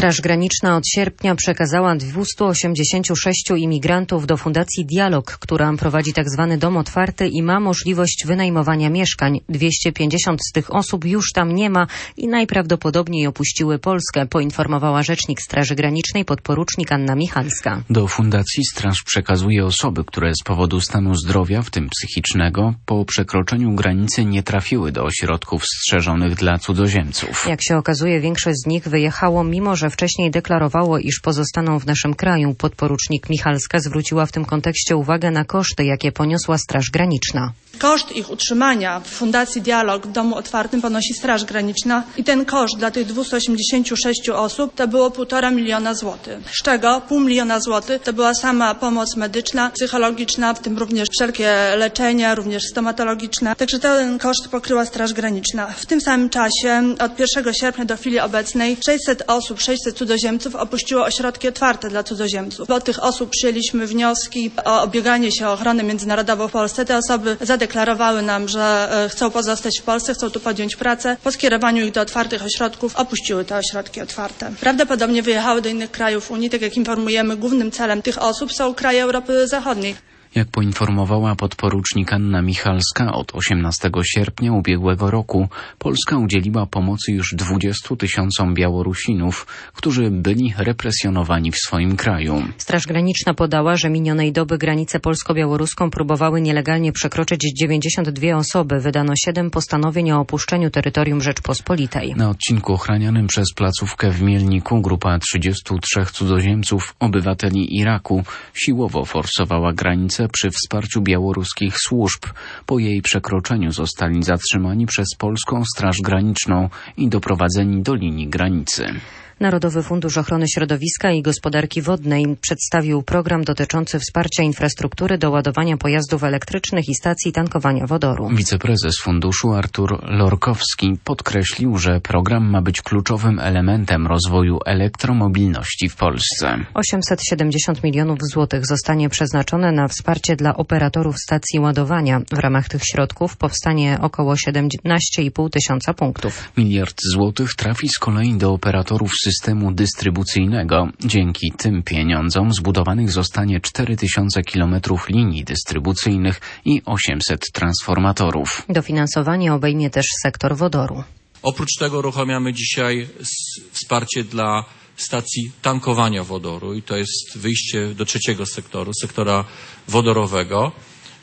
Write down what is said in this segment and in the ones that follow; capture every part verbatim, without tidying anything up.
Straż Graniczna od sierpnia przekazała dwieście osiemdziesiąt sześć imigrantów do Fundacji Dialog, która prowadzi tzw. dom otwarty i ma możliwość wynajmowania mieszkań. dwieście pięćdziesiąt z tych osób już tam nie ma i najprawdopodobniej opuściły Polskę, poinformowała rzecznik Straży Granicznej podporucznik Anna Michalska. Do Fundacji Straż przekazuje osoby, które z powodu stanu zdrowia, w tym psychicznego, po przekroczeniu granicy nie trafiły do ośrodków strzeżonych dla cudzoziemców. Jak się okazuje, większość z nich wyjechało, mimo że wcześniej deklarowało, iż pozostaną w naszym kraju. Podporucznik Michalska zwróciła w tym kontekście uwagę na koszty, jakie poniosła Straż Graniczna. Koszt ich utrzymania w Fundacji Dialog w domu otwartym ponosi Straż Graniczna i ten koszt dla tych dwieście osiemdziesiąt sześć osób to było półtora miliona złotych. Z czego pół miliona złotych to była sama pomoc medyczna, psychologiczna, w tym również wszelkie leczenia, również stomatologiczne. Także ten koszt pokryła Straż Graniczna. W tym samym czasie od pierwszego sierpnia do chwili obecnej sześćset osób, sześćset cudzoziemców opuściło ośrodki otwarte dla cudzoziemców. Od tych osób przyjęliśmy wnioski o ubieganie się o ochronę międzynarodową w Polsce. Te osoby zadeklarowały nam, że chcą pozostać w Polsce, chcą tu podjąć pracę. Po skierowaniu ich do otwartych ośrodków opuściły te ośrodki otwarte. Prawdopodobnie wyjechały do innych krajów Unii. Tak jak informujemy, głównym celem tych osób są kraje Europy Zachodniej. Jak poinformowała podporucznik Anna Michalska, od osiemnastego sierpnia ubiegłego roku Polska udzieliła pomocy już dwudziestu tysiącom Białorusinów, którzy byli represjonowani w swoim kraju. Straż Graniczna podała, że minionej doby granicę polsko-białoruską próbowały nielegalnie przekroczyć dziewięćdziesiąt dwie osoby. Wydano siedem postanowień o opuszczeniu terytorium Rzeczpospolitej. Na odcinku ochranianym przez placówkę w Mielniku grupa trzydziestu trzech cudzoziemców, obywateli Iraku, siłowo forsowała granicę przy wsparciu białoruskich służb. Po jej przekroczeniu zostali zatrzymani przez polską Straż Graniczną i doprowadzeni do linii granicy. Narodowy Fundusz Ochrony Środowiska i Gospodarki Wodnej przedstawił program dotyczący wsparcia infrastruktury do ładowania pojazdów elektrycznych i stacji tankowania wodoru. Wiceprezes funduszu Artur Lorkowski podkreślił, że program ma być kluczowym elementem rozwoju elektromobilności w Polsce. osiemset siedemdziesiąt milionów złotych zostanie przeznaczone na wsparcie dla operatorów stacji ładowania. W ramach tych środków powstanie około siedemnaście i pół tysiąca punktów. Miliard złotych trafi z kolei do operatorów systemu dystrybucyjnego. Dzięki tym pieniądzom zbudowanych zostanie cztery tysiące kilometrów linii dystrybucyjnych i osiemset transformatorów. Dofinansowanie obejmie też sektor wodoru. Oprócz tego uruchamiamy dzisiaj wsparcie dla stacji tankowania wodoru i to jest wyjście do trzeciego sektoru, sektora wodorowego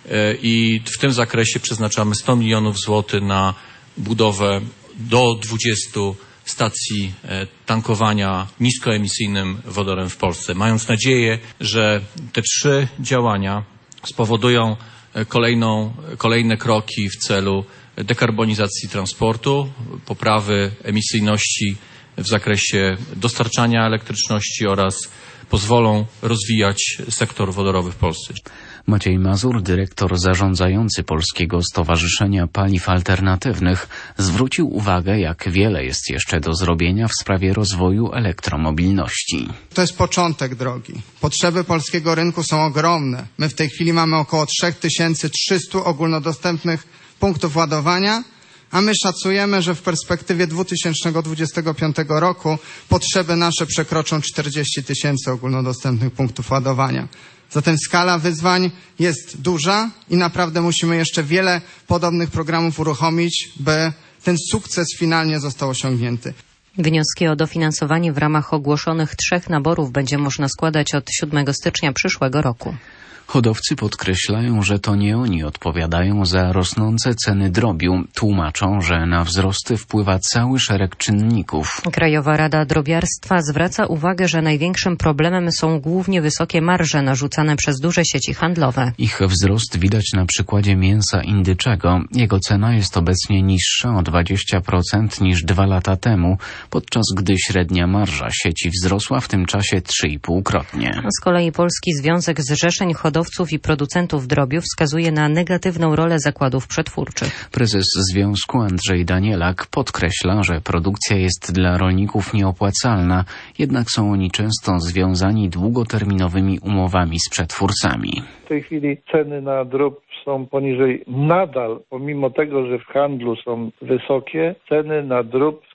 i w tym zakresie przeznaczamy sto milionów złotych na budowę do dwudziestu stacji tankowania niskoemisyjnym wodorem w Polsce, mając nadzieję, że te trzy działania spowodują kolejną, kolejne kroki w celu dekarbonizacji transportu, poprawy emisyjności w zakresie dostarczania elektryczności oraz pozwolą rozwijać sektor wodorowy w Polsce. Maciej Mazur, dyrektor zarządzający Polskiego Stowarzyszenia Paliw Alternatywnych, zwrócił uwagę, jak wiele jest jeszcze do zrobienia w sprawie rozwoju elektromobilności. To jest początek drogi. Potrzeby polskiego rynku są ogromne. My w tej chwili mamy około trzy tysiące trzysta ogólnodostępnych punktów ładowania, a my szacujemy, że w perspektywie dwa tysiące dwudziestego piątego roku potrzeby nasze przekroczą czterdzieści tysięcy ogólnodostępnych punktów ładowania. Zatem skala wyzwań jest duża i naprawdę musimy jeszcze wiele podobnych programów uruchomić, by ten sukces finalnie został osiągnięty. Wnioski o dofinansowanie w ramach ogłoszonych trzech naborów będzie można składać od siódmego stycznia przyszłego roku. Hodowcy podkreślają, że to nie oni odpowiadają za rosnące ceny drobiu. Tłumaczą, że na wzrosty wpływa cały szereg czynników. Krajowa Rada Drobiarstwa zwraca uwagę, że największym problemem są głównie wysokie marże narzucane przez duże sieci handlowe. Ich wzrost widać na przykładzie mięsa indyczego. Jego cena jest obecnie niższa o dwadzieścia procent niż dwa lata temu, podczas gdy średnia marża sieci wzrosła w tym czasie trzy i pół krotnie. Z kolei Polski Związek Zrzeszeń Hodowców i producentów drobiu wskazuje na negatywną rolę zakładów przetwórczych. Prezes Związku Andrzej Danielak podkreśla, że produkcja jest dla rolników nieopłacalna, jednak są oni często związani długoterminowymi umowami z przetwórcami. W tej chwili ceny na drób są poniżej, nadal, pomimo tego, że w handlu są wysokie, ceny na drób w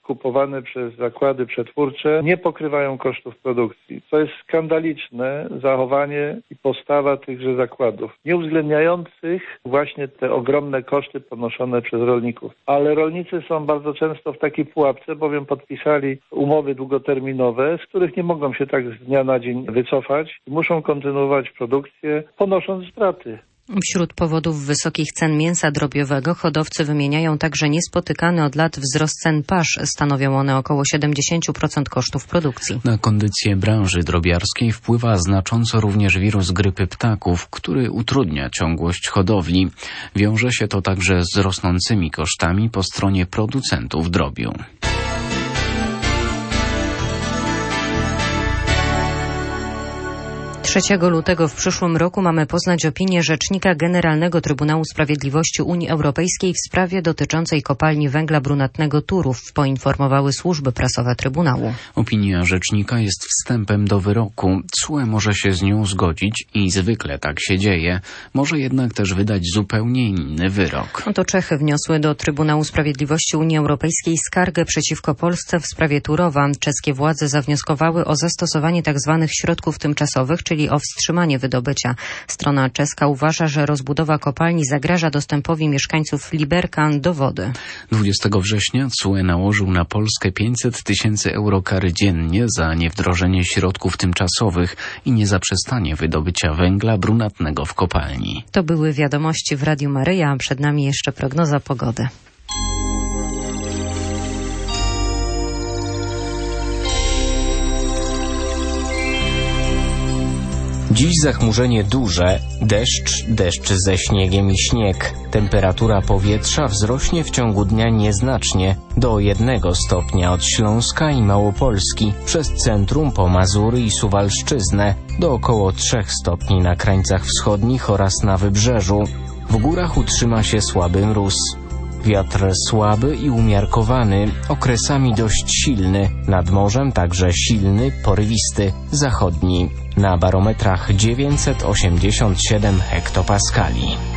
skupowane przez zakłady przetwórcze nie pokrywają kosztów produkcji. To jest skandaliczne zachowanie i postawa tychże zakładów, nie uwzględniających właśnie te ogromne koszty ponoszone przez rolników. Ale rolnicy są bardzo często w takiej pułapce, bowiem podpisali umowy długoterminowe, z których nie mogą się tak z dnia na dzień wycofać i muszą kontynuować produkcję, ponosząc straty. Wśród powodów wysokich cen mięsa drobiowego hodowcy wymieniają także niespotykany od lat wzrost cen pasz. Stanowią one około siedemdziesiąt procent kosztów produkcji. Na kondycję branży drobiarskiej wpływa znacząco również wirus grypy ptaków, który utrudnia ciągłość hodowli. Wiąże się to także z rosnącymi kosztami po stronie producentów drobiu. trzeciego lutego w przyszłym roku mamy poznać opinię Rzecznika Generalnego Trybunału Sprawiedliwości Unii Europejskiej w sprawie dotyczącej kopalni węgla brunatnego Turów, poinformowały służby prasowe Trybunału. Opinia Rzecznika jest wstępem do wyroku. C U E może się z nią zgodzić i zwykle tak się dzieje. Może jednak też wydać zupełnie inny wyrok. Oto Czechy wniosły do Trybunału Sprawiedliwości Unii Europejskiej skargę przeciwko Polsce w sprawie Turowa. Czeskie władze zawnioskowały o zastosowanie tzw. środków tymczasowych, czyli o wstrzymanie wydobycia. Strona czeska uważa, że rozbudowa kopalni zagraża dostępowi mieszkańców Libercan do wody. dwudziestego września C U E nałożył na Polskę pięćset tysięcy euro kary dziennie za niewdrożenie środków tymczasowych i niezaprzestanie wydobycia węgla brunatnego w kopalni. To były wiadomości w Radiu Maryja, a przed nami jeszcze prognoza pogody. Dziś zachmurzenie duże, deszcz, deszcz ze śniegiem i śnieg. Temperatura powietrza wzrośnie w ciągu dnia nieznacznie, do jednego stopnia od Śląska i Małopolski, przez centrum po Mazury i Suwalszczyznę, do około trzech stopni na krańcach wschodnich oraz na wybrzeżu. W górach utrzyma się słaby mróz. Wiatr słaby i umiarkowany, okresami dość silny, nad morzem także silny, porywisty, zachodni. Na barometrach dziewięćset osiemdziesiąt siedem hektopaskali.